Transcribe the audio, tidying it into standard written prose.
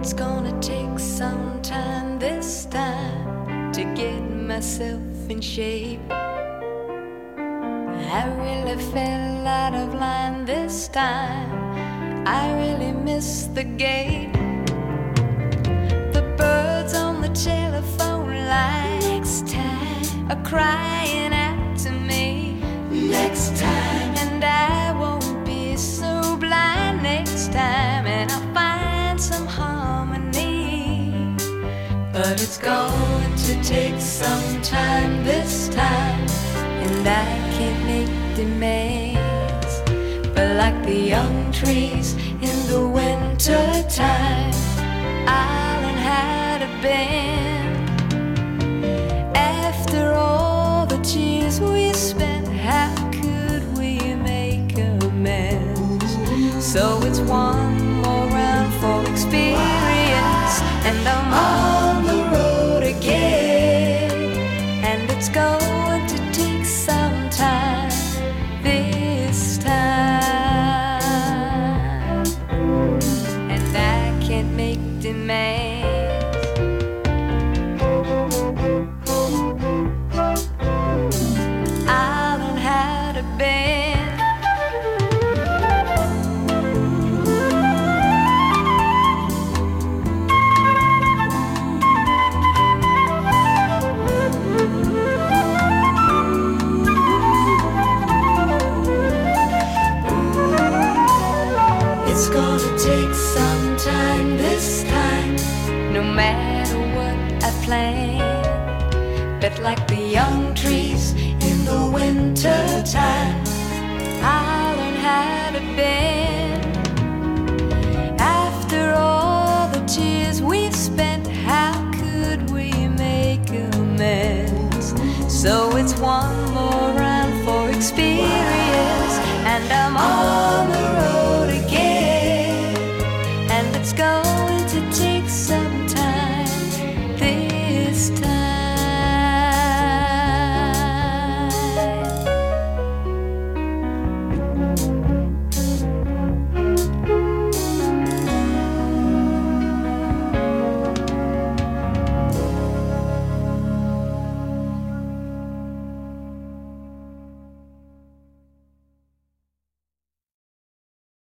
It's gonna take some time this time to get myself in shape. I really fell out of line this time. I really missed the gate. The birds on the telephone likes time are crying out to me. Next time, and I won't be so blind next time, and I'll find some harmony. But it's going to take some time this time, and I can't make demands. But like the young trees in the winter time, I'll learn how to bend. After all the tears we spent, how could we make amends? So it's one more round for experience, and I'm on the road again. And it's going to take some time this time, and I can't make demands. I'll learn how to bend. It's gonna take some time this time, no matter what I plan. But like the young trees in the winter time, I'll learn how to bend. After all the tears we've spent, how could we make amends? So it's one more round for experience, and I'm on the road again. And let's go